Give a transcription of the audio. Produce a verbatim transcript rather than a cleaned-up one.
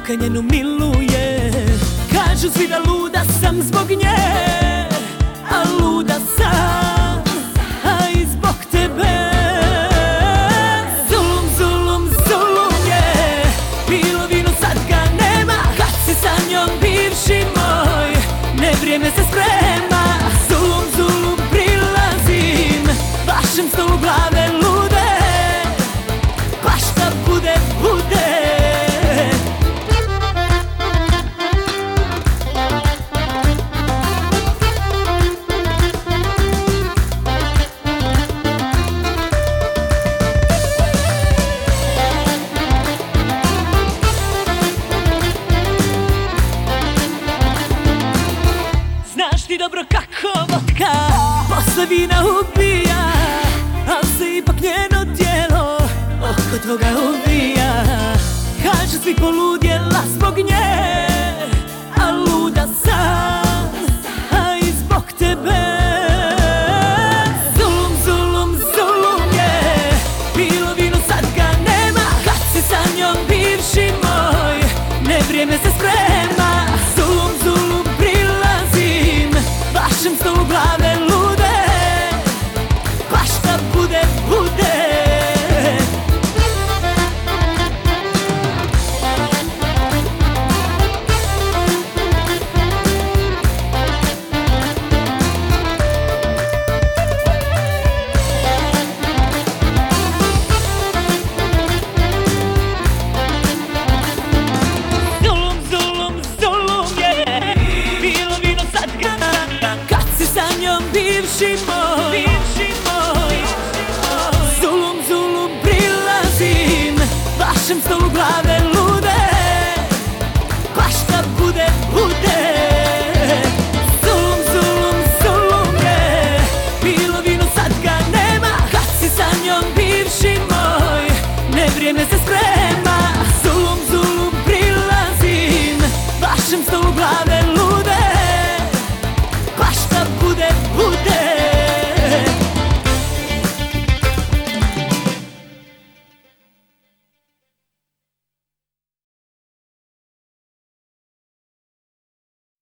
ruka njenu miluje. Kažu svi da luda sam zbog nje, a luda sam, a i zbog tebe. Zulum, zulum, zulum je, pilo vino sad ga nema. Kad si sa njom bivši moj, ne vrijeme se sprema. Zulum, zulum, prilazim vašem stolu glave lude, pa šta bude, bude. Znaš ti dobro kako vodka posle vina ubija, al se ipak njeno tijelo oko toga uvija. Kažu svi poludjela zbog nje, a luda sam, a i zbog tebe. Zulum, zulum, zulum je, pilo vino sad ga nema. Kad si sa njom bivši moj, ne vrijeme se sprema. Zulum, zulum, prilazim vašem stolu glave lude, pa šta bude, bude. Zulum, zulum, zulum je, pilo vino sad ga nema. Kad si sa njom bivši moj, bivši moj. Zulum, zulum, prilazim vašem stolu glave